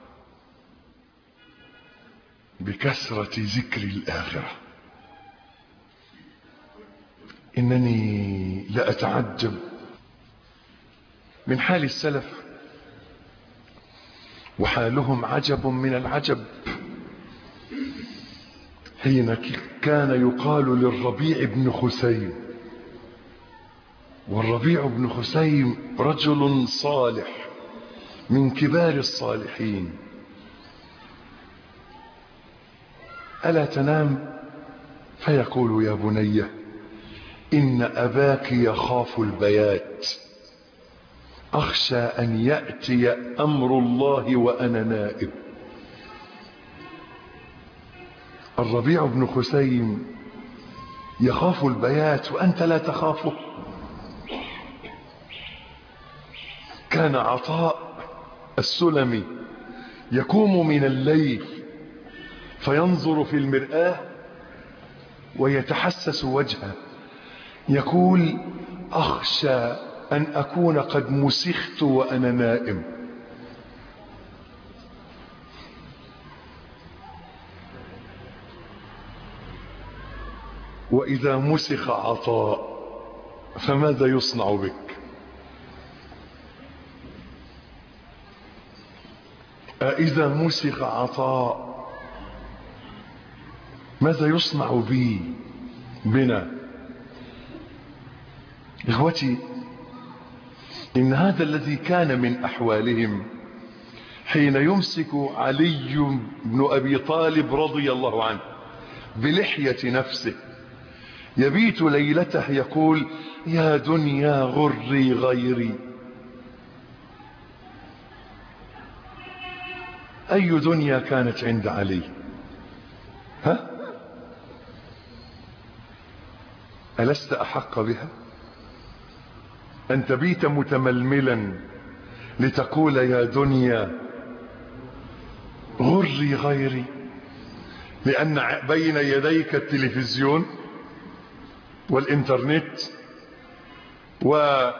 بكثرة ذكر الآخرة. إنني لأتعجب من حال السلف، وحالهم عجب من العجب. حين كان يقال للربيع بن خثيم، والربيع بن خثيم رجل صالح من كبار الصالحين: ألا تنام؟ فيقول: يا بني إن أباك يخاف البيات، أخشى أن يأتي أمر الله وأنا نائم. الربيع بن خثيم يخاف البيات وأنت لا تخافه. كان عطاء السلمي يقوم من الليل فينظر في المرآة ويتحسس وجهه، يقول: أخشى أن أكون قد مسخت وأنا نائم. وإذا مسخ عطاء فماذا يصنع بك؟ إذا مسخ عطاء ماذا يصنع بي بنا؟ إخوتي، إن هذا الذي كان من أحوالهم حين يمسك علي بن أبي طالب رضي الله عنه بلحية نفسه، يبيت ليلته يقول: يا دنيا غري غيري. أي دنيا كانت عند علي؟ ها؟ ألست أحق بها؟ أن تبيت متململا لتقول يا دنيا غري غيري، لأن بين يديك التلفزيون والإنترنت و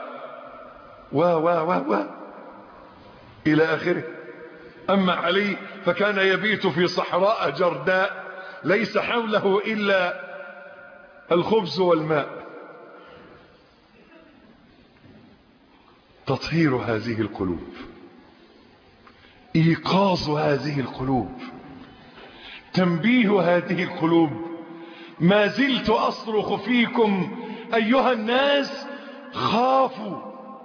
إلى آخره. أما علي فكان يبيت في صحراء جرداء ليس حوله إلا الخبز والماء. تطهير هذه القلوب، إيقاظ هذه القلوب، تنبيه هذه القلوب. ما زلت أصرخ فيكم أيها الناس، خافوا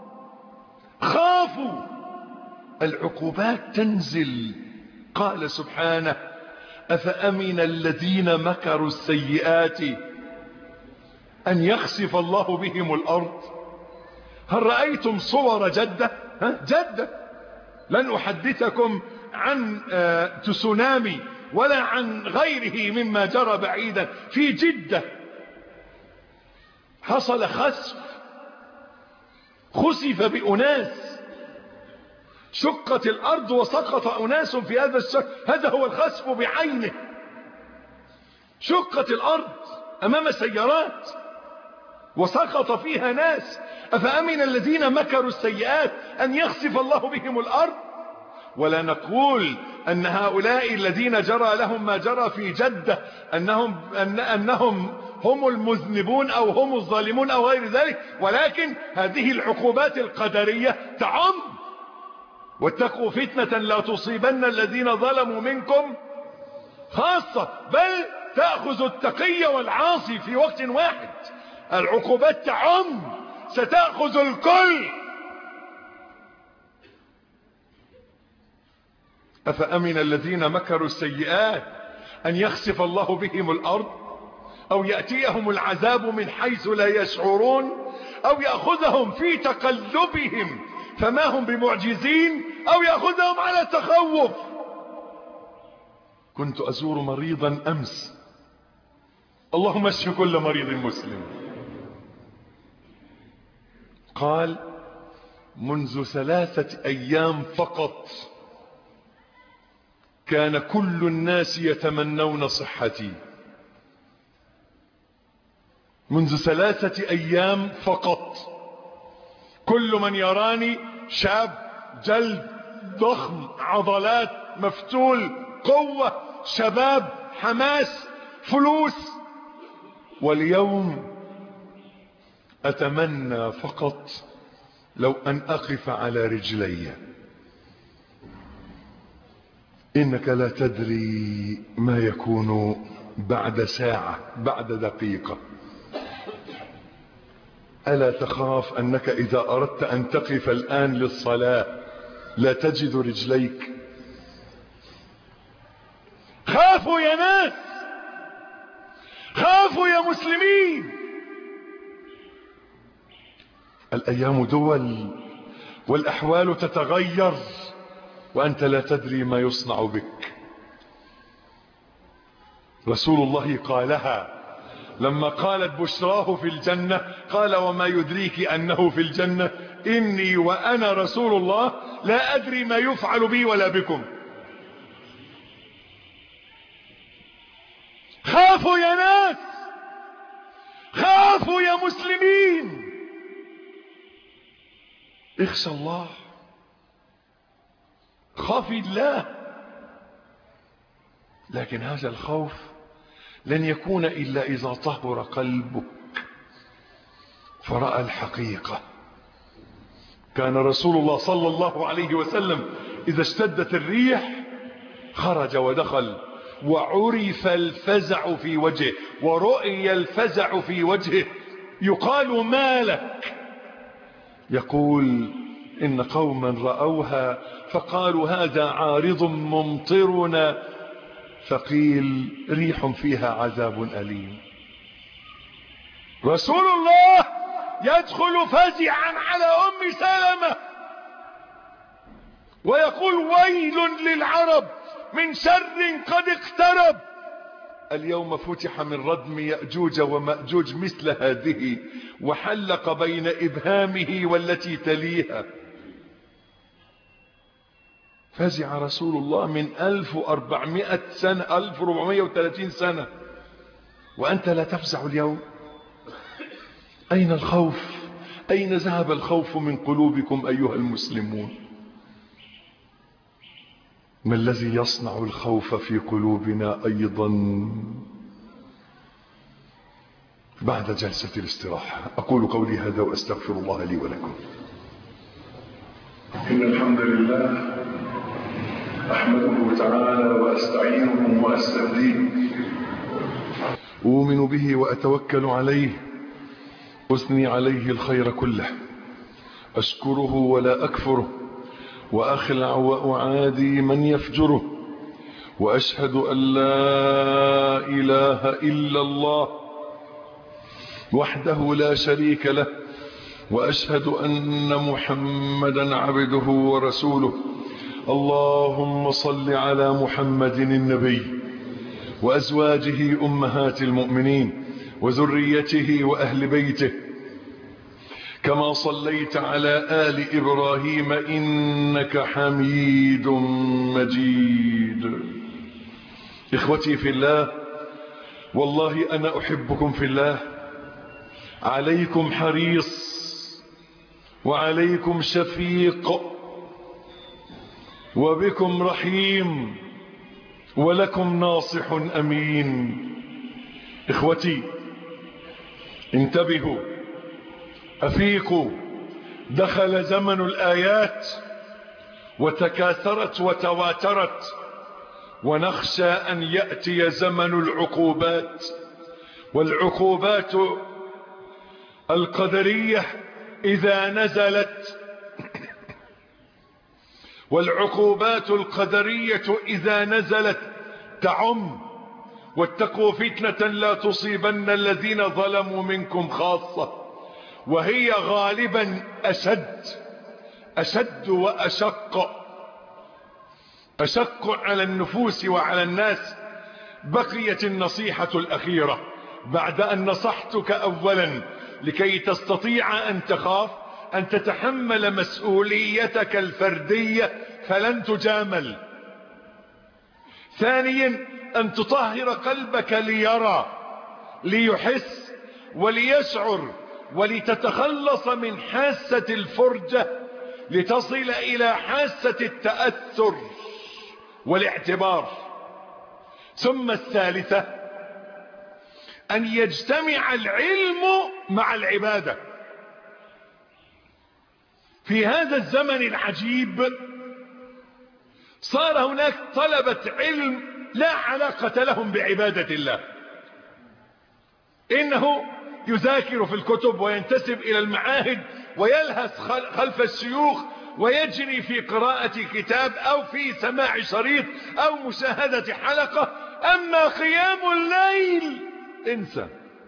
العقوبات تنزل. قال سبحانه أفأمن الذين مكروا السيئات أن يخسف الله بهم الأرض. هل رأيتم صور جدة؟ جدة، لن أحدثكم عن تسونامي ولا عن غيره مما جرى بعيدا. في جدة حصل خسف بأناس، شقت الأرض وسقط أناس في هذا الشق. هذا هو الخسف بعينه. شقت الأرض أمام سيارات وسقط فيها ناس. أفأمن الذين مكروا السيئات أن يخسف الله بهم الأرض. ولا نقول أن هؤلاء الذين جرى لهم ما جرى في جدة أنهم هم المذنبون أو هم الظالمون أو غير ذلك، ولكن هذه العقوبات القدرية تعم. واتقوا فتنة لا تصيبن الذين ظلموا منكم خاصة، بل تأخذ التقي والعاصي في وقت واحد. العقوبات تعم، ستأخذ الكل. أفأمن الذين مكروا السيئات أن يخسف الله بهم الأرض أو يأتيهم العذاب من حيث لا يشعرون أو يأخذهم في تقلبهم فما هم بمعجزين أو يأخذهم على تخوف. كنت أزور مريضا أمس، اللهم اشف كل مريض مسلم. قال منذ 3 أيام فقط كان كل الناس يتمنون صحتي. منذ 3 أيام فقط كل من يراني شاب جلد ضخم، عضلات، مفتول، قوة، شباب، حماس، فلوس. واليوم أتمنى فقط لو أن أقف على رجلي. إنك لا تدري ما يكون بعد ساعة، بعد دقيقة. ألا تخاف أنك إذا أردت أن تقف الآن للصلاة لا تجد رجليك؟ خافوا يا ناس، خافوا يا مسلمين. الأيام دول والأحوال تتغير وأنت لا تدري ما يصنع بك. رسول الله قالها لما قالت بشراه في الجنة، قال وما يدريك أنه في الجنة؟ إني وأنا رسول الله لا أدري ما يفعل بي ولا بكم. خافوا يا ناس، خافوا يا مسلمين. اخشى الله، خاف الله. لكن هذا الخوف لن يكون إلا إذا طهر قلبك فرأى الحقيقة. كان رسول الله صلى الله عليه وسلم إذا اشتدت الريح خرج ودخل وعرف الفزع في وجهه ورؤي الفزع في وجهه. يقال ما لك؟ يقول إن قوما رأوها فقالوا هذا عارض ممطرنا، فقيل ريح فيها عذاب أليم. رسول الله يدخل فزعا على أم سلمة ويقول ويل للعرب من شر قد اقترب. اليوم فتح من ردم يأجوج ومأجوج مثل هذه وحلق بين إبهامه والتي تليها. فزع رسول الله من 1400 سنة 1430 سنة وأنت لا تفزع اليوم. أين الخوف؟ أين ذهب الخوف من قلوبكم أيها المسلمون؟ ما الذي يصنع الخوف في قلوبنا أيضا بعد جلسة الاستراحة؟ أقول قولي هذا وأستغفر الله لي ولكم. إن الحمد لله أحمده تعالى وأستعينه وأستهديه، أؤمن به وأتوكل عليه، أثني عليه الخير كله، أشكره ولا أكفره، وأخلع وأعادي من يفجره، وأشهد أن لا إله إلا الله وحده لا شريك له، وأشهد أن محمدا عبده ورسوله. اللهم صل على محمد النبي وأزواجه أمهات المؤمنين وذريته وأهل بيته كما صليت على آل إبراهيم إنك حميد مجيد. إخوتي في الله، والله أنا أحبكم في الله، عليكم حريص وعليكم شفيق وبكم رحيم ولكم ناصح أمين. إخوتي انتبهوا، أفيقوا، دخل زمن الآيات وتكاثرت وتواترت، ونخشى أن يأتي زمن العقوبات، والعقوبات القدرية إذا نزلت، والعقوبات القدرية إذا نزلت تعم. واتقوا فتنة لا تصيبن الذين ظلموا منكم خاصة، وهي غالبا أشد وأشق على النفوس وعلى الناس. بقيت النصيحة الأخيرة بعد أن نصحتك أولا لكي تستطيع أن تخاف أن تتحمل مسؤوليتك الفردية فلن تجامل. ثانيا أن تطهر قلبك ليرى، ليحس وليشعر، ولتتخلص من حاسة الفرجة لتصل إلى حاسة التأثر والاعتبار. ثم الثالثة أن يجتمع العلم مع العبادة. في هذا الزمن العجيب صار هناك طلبة علم لا علاقة لهم بعبادة الله، إنه يذاكر في الكتب وينتسب إلى المعاهد ويلهث خلف الشيوخ ويجري في قراءة كتاب أو في سماع شريط أو مشاهدة حلقة، أما قيام الليل انسى،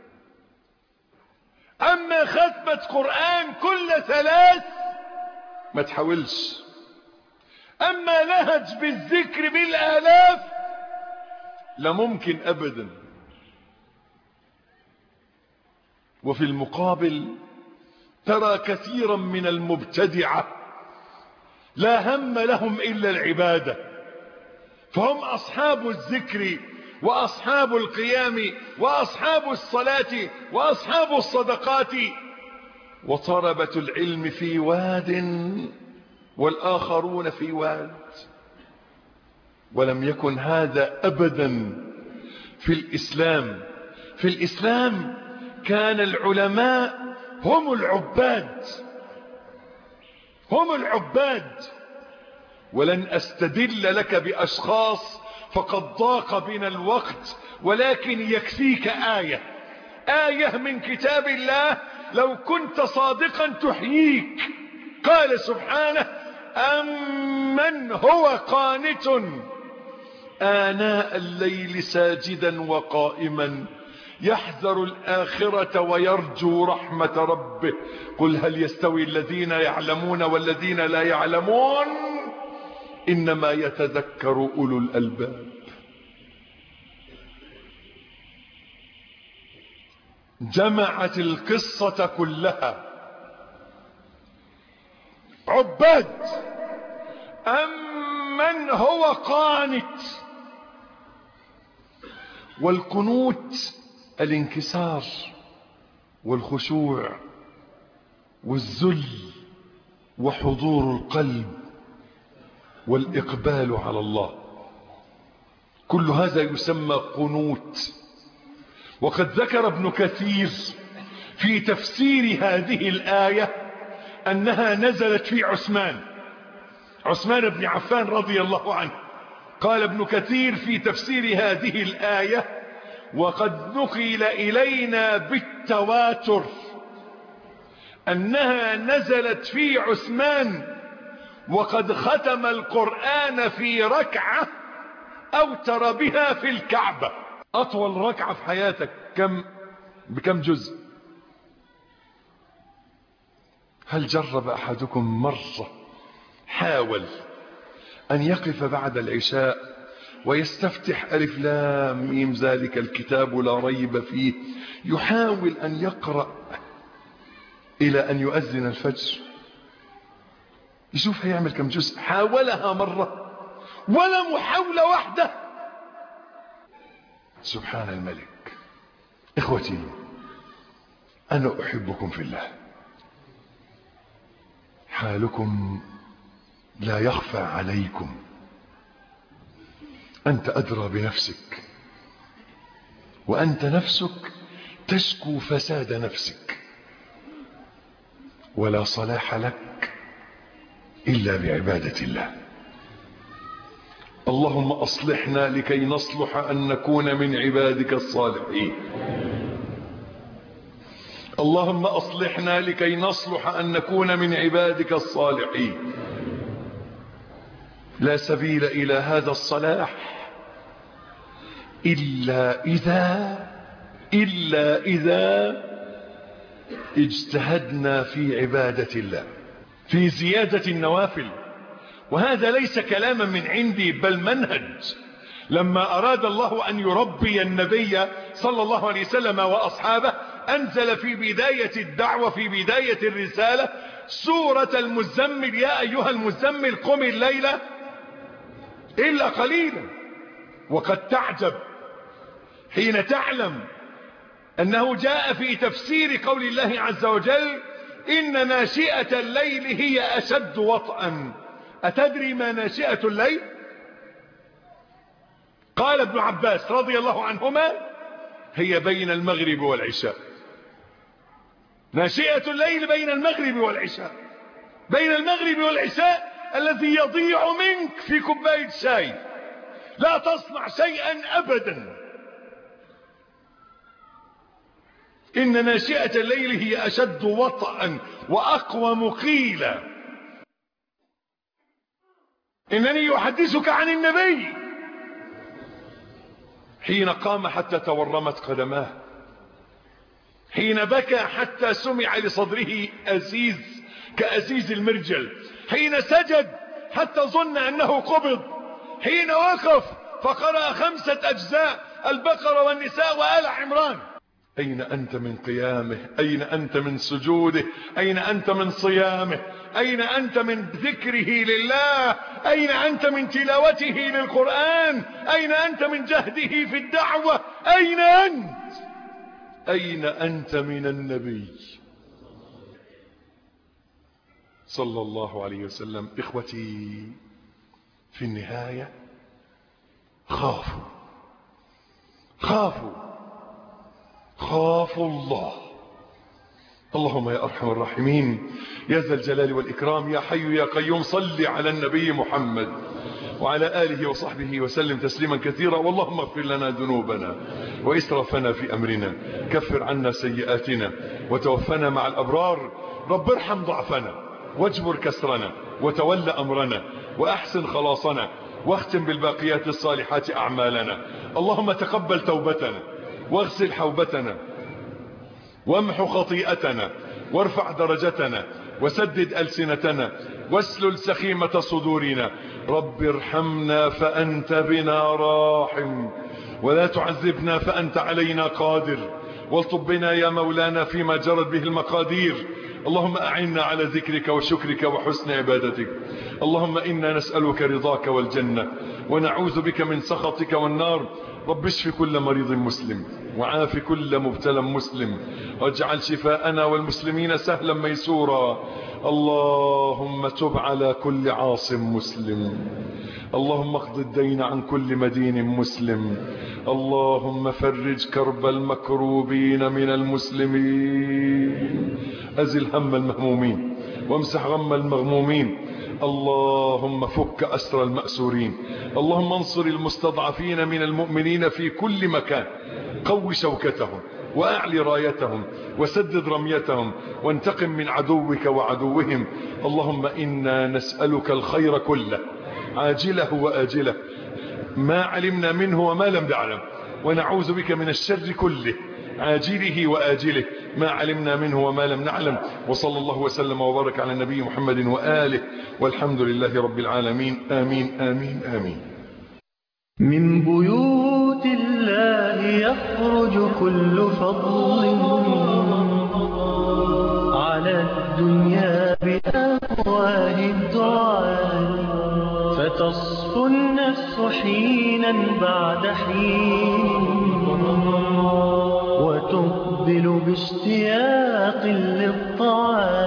أما ختمة قرآن كل 3 ما تحاولش، أما لهج بالذكر بالآلاف لا ممكن أبدا. وفي المقابل ترى كثيرا من المبتدعة لا هم لهم إلا العبادة، فهم أصحاب الذكر وأصحاب القيام وأصحاب الصلاة وأصحاب الصدقات، وطلبة العلم في واد والآخرون في واد. ولم يكن هذا أبدا في الإسلام. في الإسلام كان العلماء هم العباد، هم العباد. ولن أستدل لك بأشخاص فقد ضاق بنا الوقت، ولكن يكفيك آية من كتاب الله لو كنت صادقا تحييك. قال سبحانه: أمن هو قانت آناء الليل ساجدا وقائما يحذر الآخرة ويرجو رحمة ربه قل هل يستوي الذين يعلمون والذين لا يعلمون إنما يتذكر أولو الألباب. جمعت القصة كلها. عباد من هو قانت. والقنوت الانكسار والخشوع والذل وحضور القلب والإقبال على الله، كل هذا يسمى قنوت. وقد ذكر ابن كثير في تفسير هذه الآية أنها نزلت في عثمان بن عفان رضي الله عنه. قال ابن كثير في تفسير هذه الآية: وقد نقل إلينا بالتواتر أنها نزلت في عثمان وقد ختم القرآن في ركعة أوتر بها في الكعبة. أطول ركعة في حياتك بكم جزء؟ هل جرب أحدكم مرة حاول أن يقف بعد العشاء ويستفتح ألف لام ميم ذلك الكتاب لا ريب فيه، يحاول أن يقرأ إلى أن يؤذن الفجر، يشوف هيعمل كم جزء؟ حاولها مرة ولا محاولة واحدة؟ سبحان الملك. إخوتي، أنا أحبكم في الله، حالكم لا يخفى عليكم، أنت أدرى بنفسك، وأنت نفسك تشكو فساد نفسك، ولا صلاح لك إلا بعبادة الله. اللهم أصلحنا لكي نصلح أن نكون من عبادك الصالحين. اللهم أصلحنا لكي نصلح أن نكون من عبادك الصالحين. لا سبيل إلى هذا الصلاح إلا إذا اجتهدنا في عبادة الله، في زيادة النوافل. وهذا ليس كلاما من عندي بل منهج. لما أراد الله أن يربي النبي صلى الله عليه وسلم وأصحابه أنزل في بداية الدعوة، في بداية الرسالة، سورة المزمل: يا أيها المزمل قم الليل إلا قليلا. وقد تعجب حين تعلم أنه جاء في تفسير قول الله عز وجل: إن ناشئة الليل هي أشد وطئا. أتدري ما ناشئة الليل؟ قال ابن عباس رضي الله عنهما: هي بين المغرب والعشاء. ناشئة الليل بين المغرب والعشاء، بين المغرب والعشاء الذي يضيع منك في كوباية شاي، لا تصنع شيئا أبدا. إن ناشئة الليل هي أشد وطئا وأقوم قيلا. إنني أحدثك عن النبي حين قام حتى تورمت قدماه، حين بكى حتى سمع لصدره أزيز كأزيز المرجل، حين سجد حتى ظن أنه قبض، حين وقف فقرأ 5 أجزاء: البقرة والنساء وآل عمران. أين أنت من قيامه؟ أين أنت من سجوده؟ أين أنت من صيامه؟ أين أنت من ذكره لله؟ أين أنت من تلاوته للقرآن؟ أين أنت من جهده في الدعوة؟ أين أنت؟ أين أنت من النبي صلى الله عليه وسلم؟ إخوتي، في النهاية خافوا الله. اللهم يا أرحم الراحمين، يا ذا الجلال والإكرام، يا حي يا قيوم، صل على النبي محمد وعلى آله وصحبه وسلم تسليما كثيرا. واللهم اغفر لنا ذنوبنا وإسرافنا في أمرنا، كفر عنا سيئاتنا وتوفنا مع الأبرار. رب ارحم ضعفنا واجبر كسرنا وتول أمرنا وأحسن خلاصنا واختم بالباقيات الصالحات أعمالنا. اللهم تقبل توبتنا واغسل حوبتنا وامحو خطيئتنا وارفع درجتنا وسدد ألسنتنا واسلل سخيمة صدورنا. رب ارحمنا فأنت بنا راحم، ولا تعذبنا فأنت علينا قادر، والطب بنا يا مولانا فيما جرت به المقادير. اللهم أعنا على ذكرك وشكرك وحسن عبادتك. اللهم إنا نسألك رضاك والجنة ونعوذ بك من سخطك والنار. رب اشف كل مريض مسلم وعاف كل مبتلى مسلم واجعل شفاءنا والمسلمين سهلا ميسورا. اللهم تب على كل عاص مسلم. اللهم اقض الدين عن كل مدين مسلم. اللهم فرج كرب المكروبين من المسلمين. أزل هم المهمومين وامسح غم المغمومين. اللهم فك أسر المأسورين. اللهم انصر المستضعفين من المؤمنين في كل مكان. قو شوكتهم وأعلي رايتهم وسدد رميتهم وانتقم من عدوك وعدوهم. اللهم إنا نسألك الخير كله عاجله وآجله ما علمنا منه وما لم نعلم، ونعوذ بك من الشر كله عاجله وآجله ما علمنا منه وما لم نعلم. وصلى الله وسلم وبارك على النبي محمد وآله والحمد لله رب العالمين. آمين آمين آمين. من بيوت الله يخرج كل فضل على الدنيا بأفواه الدعاء، فتصفو النفس حينا بعد حين وتقبل باشتياق للطعام.